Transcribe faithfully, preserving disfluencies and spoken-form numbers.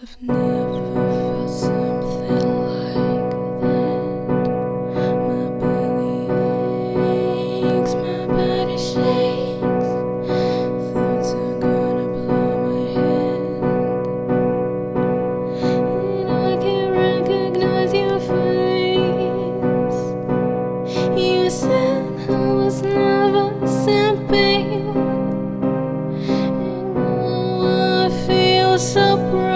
I've never felt something like that. My belly aches, my body shakes. Thoughts are gonna blow my head, and I can't recognize your face. You said I was never simple, and now I feel so proud.